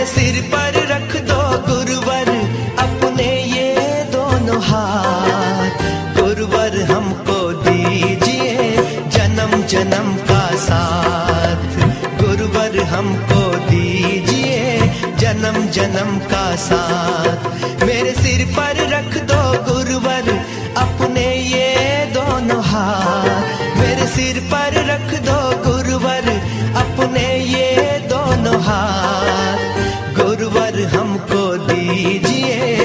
सिर पर रख दो गुरुवर अपने ये दोनों हाथ। गुरुवर हमको दीजिए जन्म जन्म का साथ। गुरुवर हमको दीजिए जन्म जन्म का साथ। मेरे सिर पर रख दो गुरुवर अपने ये दोनों हाथ। मेरे सिर पर रख